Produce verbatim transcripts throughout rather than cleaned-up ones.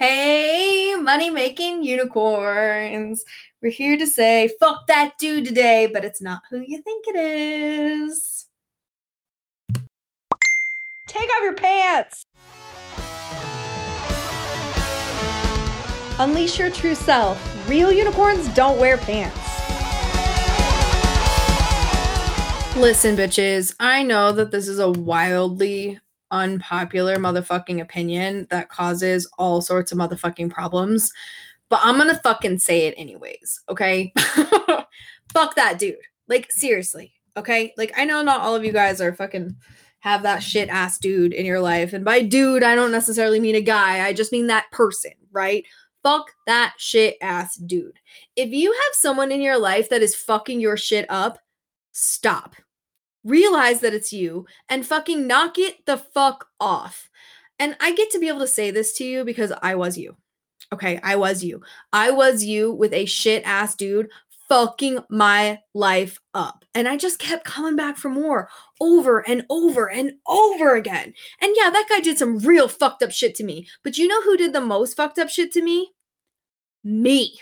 Hey, money-making unicorns. We're here to say, fuck that dude today, but it's not who you think it is. Take off your pants! Unleash your true self. Real unicorns don't wear pants. Listen, bitches, I know that this is a wildly unpopular motherfucking opinion that causes all sorts of motherfucking problems, but I'm gonna fucking say it anyways, okay? Fuck that dude. Like, seriously, okay? Like, I know not all of you guys are fucking have that shit ass dude in your life. And by dude, I don't necessarily mean a guy. I just mean that person, right? Fuck that shit ass dude. If you have someone in your life that is fucking your shit up, stop. Realize that it's you and fucking knock it the fuck off. And I get to be able to say this to you because I was you. Okay, I was you. I was you with a shit ass dude fucking my life up. And I just kept coming back for more over and over and over again. And yeah, that guy did some real fucked up shit to me. But you know who did the most fucked up shit to me? Me.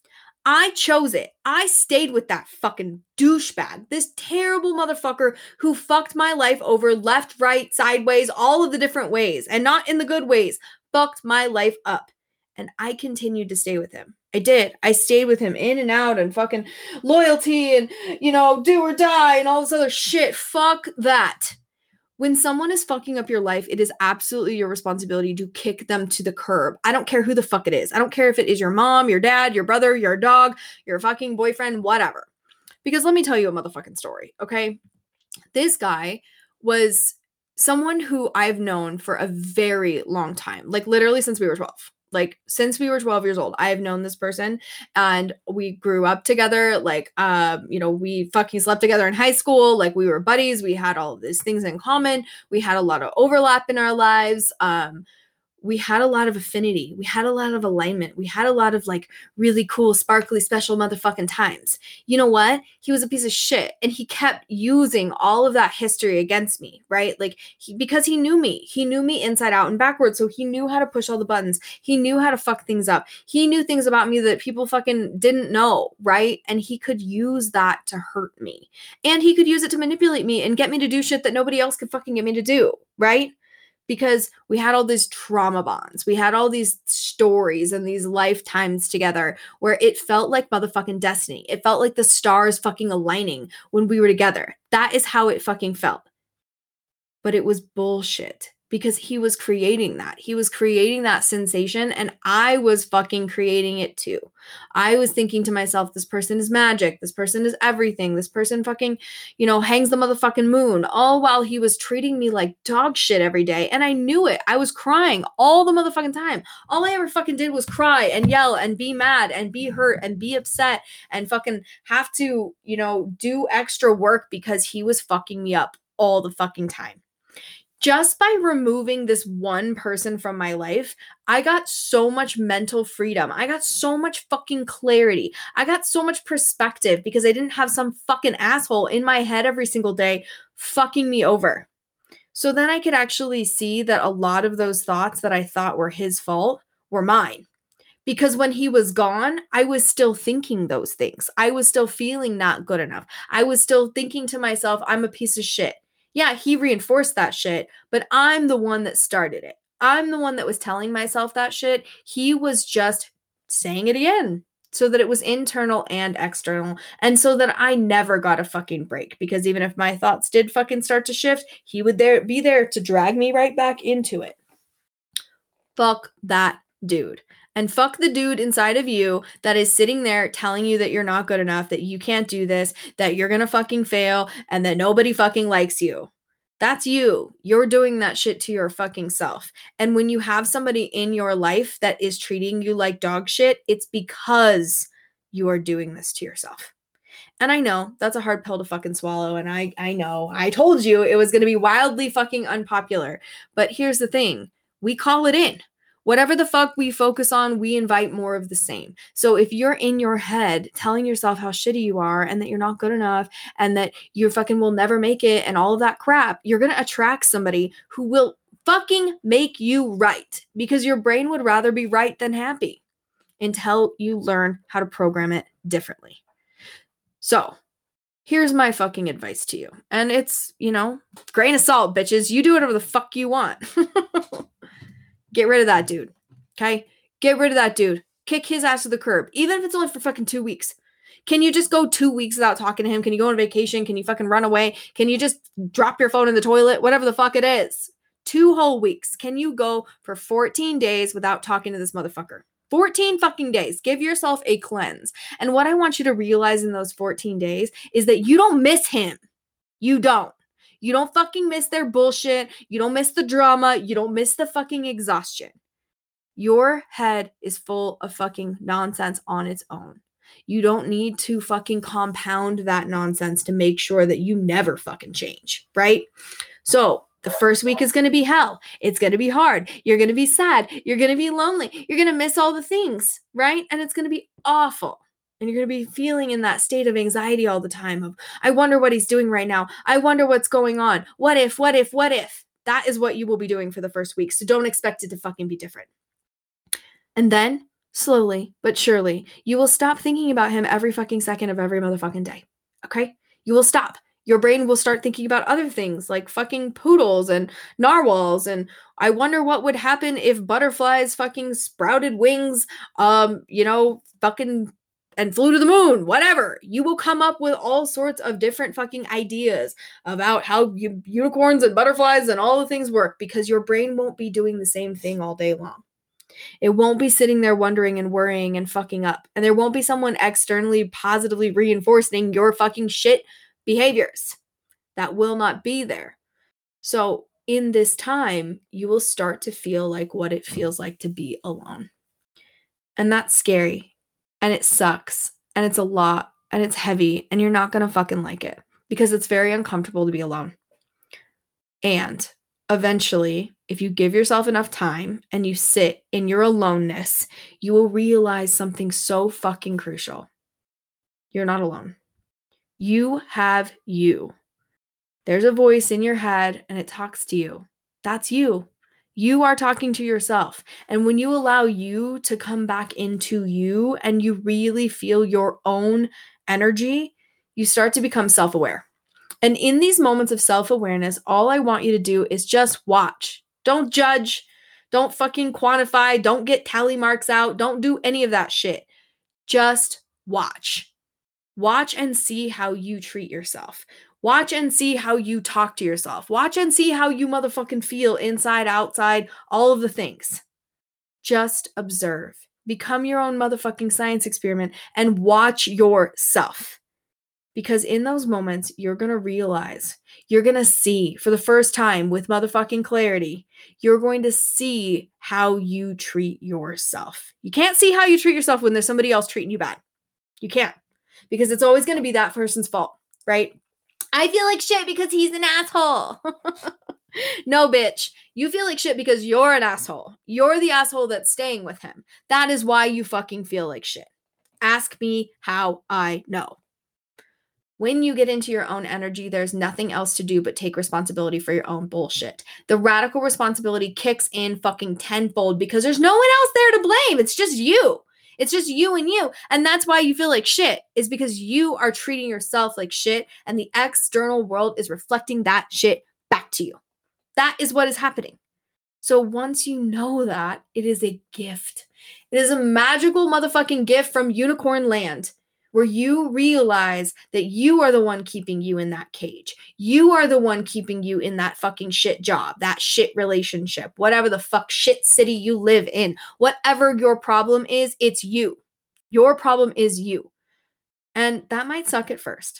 I chose it. I stayed with that fucking douchebag, this terrible motherfucker who fucked my life over left, right, sideways, all of the different ways, and not in the good ways, fucked my life up. And I continued to stay with him. I did. I stayed with him in and out and fucking loyalty and, you know, do or die and all this other shit. Fuck that. When someone is fucking up your life, it is absolutely your responsibility to kick them to the curb. I don't care who the fuck it is. I don't care if it is your mom, your dad, your brother, your dog, your fucking boyfriend, whatever. Because let me tell you a motherfucking story, okay? This guy was someone who I've known for a very long time, like literally since we were twelve. Like since we were twelve years old, I have known this person and we grew up together. Like, um, you know, we fucking slept together in high school. Like we were buddies. We had all of these things in common. We had a lot of overlap in our lives. Um, we had a lot of affinity. We had a lot of alignment. We had a lot of like really cool, sparkly, special motherfucking times. You know what? He was a piece of shit and he kept using all of that history against me, right? Like he, because he knew me. He knew me inside out and backwards. So he knew how to push all the buttons. He knew how to fuck things up. He knew things about me that people fucking didn't know, right? And he could use that to hurt me. And he could use it to manipulate me and get me to do shit that nobody else could fucking get me to do, right? Because we had all these trauma bonds. We had all these stories and these lifetimes together where it felt like motherfucking destiny. It felt like the stars fucking aligning when we were together. That is how it fucking felt. But it was bullshit because he was creating that. He was creating that sensation and I was fucking creating it too. I was thinking to myself, this person is magic. This person is everything. This person fucking, you know, hangs the motherfucking moon, all while he was treating me like dog shit every day. And I knew it. I was crying all the motherfucking time. All I ever fucking did was cry and yell and be mad and be hurt and be upset and fucking have to, you know, do extra work because he was fucking me up all the fucking time. Just by removing this one person from my life, I got so much mental freedom. I got so much fucking clarity. I got so much perspective because I didn't have some fucking asshole in my head every single day fucking me over. So then I could actually see that a lot of those thoughts that I thought were his fault were mine. Because when he was gone, I was still thinking those things. I was still feeling not good enough. I was still thinking to myself, I'm a piece of shit. Yeah, he reinforced that shit, but I'm the one that started it. I'm the one that was telling myself that shit. He was just saying it again so that it was internal and external and so that I never got a fucking break because even if my thoughts did fucking start to shift, he would there be there to drag me right back into it. Fuck that dude. And fuck the dude inside of you that is sitting there telling you that you're not good enough, that you can't do this, that you're gonna fucking fail, and that nobody fucking likes you. That's you. You're doing that shit to your fucking self. And when you have somebody in your life that is treating you like dog shit, it's because you are doing this to yourself. And I know that's a hard pill to fucking swallow. And I, I know I told you it was going to be wildly fucking unpopular. But here's the thing. We call it in. Whatever the fuck we focus on, we invite more of the same. So if you're in your head telling yourself how shitty you are and that you're not good enough and that you fucking will never make it and all of that crap, you're going to attract somebody who will fucking make you right because your brain would rather be right than happy until you learn how to program it differently. So, here's my fucking advice to you. And it's, you know, grain of salt, bitches. You do whatever the fuck you want. Get rid of that dude. Okay? Get rid of that dude. Kick his ass to the curb. Even if it's only for fucking two weeks. Can you just go two weeks without talking to him? Can you go on vacation? Can you fucking run away? Can you just drop your phone in the toilet? Whatever the fuck it is. Two whole weeks. Can you go for fourteen days without talking to this motherfucker? fourteen fucking days. Give yourself a cleanse. And what I want you to realize in those fourteen days is that you don't miss him. You don't. You don't fucking miss their bullshit. You don't miss the drama. You don't miss the fucking exhaustion. Your head is full of fucking nonsense on its own. You don't need to fucking compound that nonsense to make sure that you never fucking change, right? So the first week is going to be hell. It's going to be hard. You're going to be sad. You're going to be lonely. You're going to miss all the things, right? And it's going to be awful. And you're going to be feeling in that state of anxiety all the time of, I wonder what he's doing right now. I wonder what's going on. What if, what if, what if? That is what you will be doing for the first week. So don't expect it to fucking be different. And then, slowly but surely, you will stop thinking about him every fucking second of every motherfucking day. Okay? You will stop. Your brain will start thinking about other things like fucking poodles and narwhals. And I wonder what would happen if butterflies fucking sprouted wings, um, you know, fucking and flew to the moon, whatever. You will come up with all sorts of different fucking ideas about how you, unicorns and butterflies and all the things work because your brain won't be doing the same thing all day long. It won't be sitting there wondering and worrying and fucking up. And there won't be someone externally positively reinforcing your fucking shit behaviors. That will not be there. So in this time, you will start to feel like what it feels like to be alone. And that's scary. And it sucks. And it's a lot. And it's heavy. And you're not going to fucking like it. Because it's very uncomfortable to be alone. And eventually, if you give yourself enough time and you sit in your aloneness, you will realize something so fucking crucial. You're not alone. You have you. There's a voice in your head and it talks to you. That's you. You are talking to yourself. And when you allow you to come back into you and you really feel your own energy, you start to become self-aware. And in these moments of self-awareness, all I want you to do is just watch. Don't judge. Don't fucking quantify. Don't get tally marks out. Don't do any of that shit. Just watch. Watch and see how you treat yourself. Watch and see how you talk to yourself. Watch and see how you motherfucking feel inside, outside, all of the things. Just observe. Become your own motherfucking science experiment and watch yourself. Because in those moments, you're going to realize, you're going to see for the first time with motherfucking clarity, you're going to see how you treat yourself. You can't see how you treat yourself when there's somebody else treating you bad. You can't. Because it's always going to be that person's fault, right? I feel like shit because he's an asshole. No, bitch. You feel like shit because you're an asshole. You're the asshole that's staying with him. That is why you fucking feel like shit. Ask me how I know. When you get into your own energy, there's nothing else to do but take responsibility for your own bullshit. The radical responsibility kicks in fucking tenfold because there's no one else there to blame. It's just you. It's just you and you. And that's why you feel like shit, is because you are treating yourself like shit and the external world is reflecting that shit back to you. That is what is happening. So once you know that, it is a gift. It is a magical motherfucking gift from unicorn land where you realize that you are the one keeping you in that cage. You are the one keeping you in that fucking shit job, that shit relationship, whatever the fuck shit city you live in. Whatever your problem is, it's you. Your problem is you. And that might suck at first.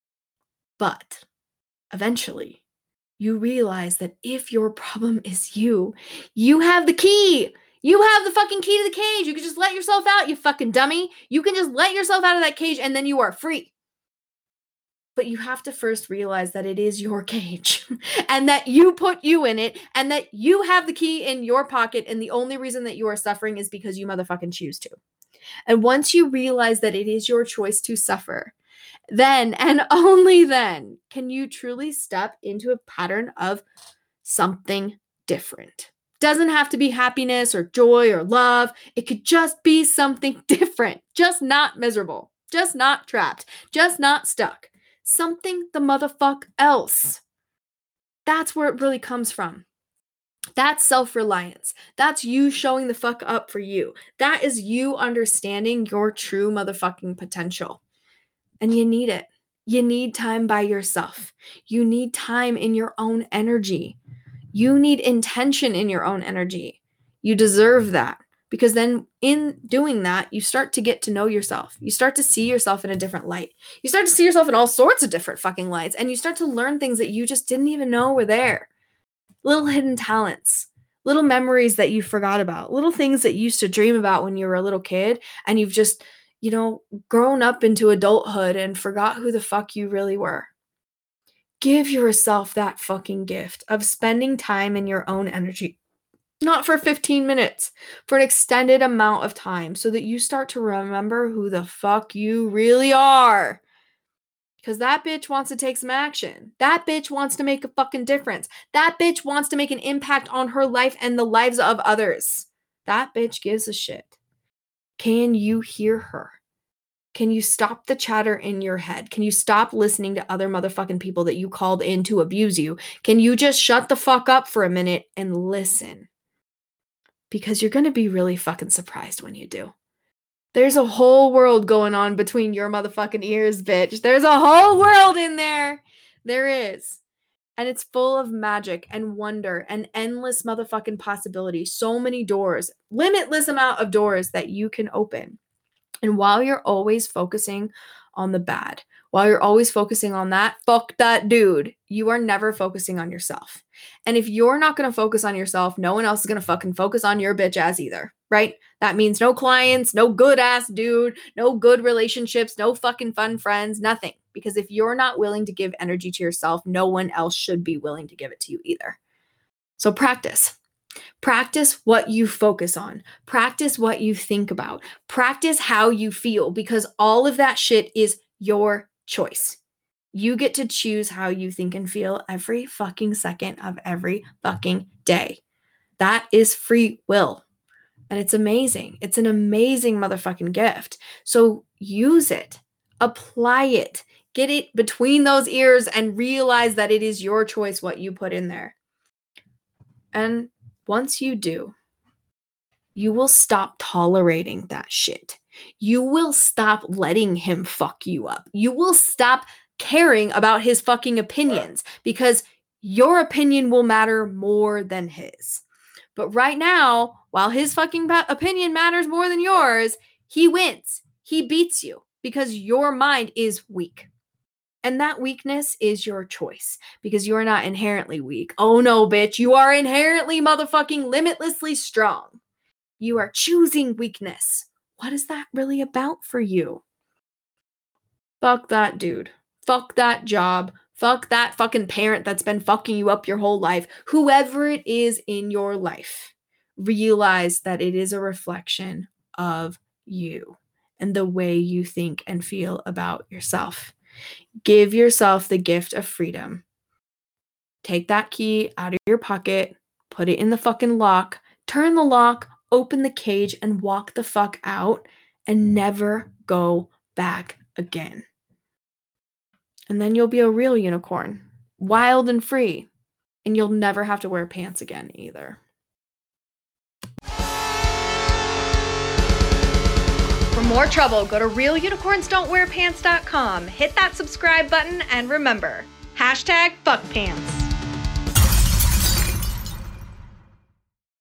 But eventually, you realize that if your problem is you, you have the key. You have the fucking key to the cage. You can just let yourself out, you fucking dummy. You can just let yourself out of that cage and then you are free. But you have to first realize that it is your cage and that you put you in it and that you have the key in your pocket and the only reason that you are suffering is because you motherfucking choose to. And once you realize that it is your choice to suffer, then and only then can you truly step into a pattern of something different. Doesn't have to be happiness or joy or love. It could just be something different. Just not miserable. Just not trapped. Just not stuck. Something the motherfuck else. That's where it really comes from. That's self-reliance. That's you showing the fuck up for you. That is you understanding your true motherfucking potential. And you need it. You need time by yourself. You need time in your own energy. You need intention in your own energy. You deserve that. Because then in doing that, you start to get to know yourself. You start to see yourself in a different light. You start to see yourself in all sorts of different fucking lights. And you start to learn things that you just didn't even know were there. Little hidden talents. Little memories that you forgot about. Little things that you used to dream about when you were a little kid. And you've just, you know, grown up into adulthood and forgot who the fuck you really were. Give yourself that fucking gift of spending time in your own energy. Not for fifteen minutes, for an extended amount of time so that you start to remember who the fuck you really are. Because that bitch wants to take some action. That bitch wants to make a fucking difference. That bitch wants to make an impact on her life and the lives of others. That bitch gives a shit. Can you hear her? Can you stop the chatter in your head? Can you stop listening to other motherfucking people that you called in to abuse you? Can you just shut the fuck up for a minute and listen? Because you're going to be really fucking surprised when you do. There's a whole world going on between your motherfucking ears, bitch. There's a whole world in there. There is. And it's full of magic and wonder and endless motherfucking possibilities. So many doors, limitless amount of doors that you can open. And while you're always focusing on the bad, while you're always focusing on that, fuck that dude, you are never focusing on yourself. And if you're not going to focus on yourself, no one else is going to fucking focus on your bitch ass either, right? That means no clients, no good ass dude, no good relationships, no fucking fun friends, nothing. Because if you're not willing to give energy to yourself, no one else should be willing to give it to you either. So practice. Practice what you focus on. Practice what you think about. Practice how you feel, because all of that shit is your choice. You get to choose how you think and feel every fucking second of every fucking day. That is free will. And it's amazing. It's an amazing motherfucking gift. So use it. Apply it. Get it between those ears and realize that it is your choice what you put in there. And once you do, you will stop tolerating that shit. You will stop letting him fuck you up. You will stop caring about his fucking opinions because your opinion will matter more than his. But right now, while his fucking opinion matters more than yours, he wins. He beats you because your mind is weak. And that weakness is your choice because you're not inherently weak. Oh no, bitch. You are inherently motherfucking limitlessly strong. You are choosing weakness. What is that really about for you? Fuck that dude. Fuck that job. Fuck that fucking parent that's been fucking you up your whole life. Whoever it is in your life, realize that it is a reflection of you and the way you think and feel about yourself. Give yourself the gift of freedom. Take that key out of your pocket, put it in the fucking lock, turn the lock, open the cage, and walk the fuck out and never go back again. And then you'll be a real unicorn, wild and free, and you'll never have to wear pants again either. For more trouble, go to real unicorns don't wear pants dot com, hit that subscribe button, and remember, hashtag fuck pants.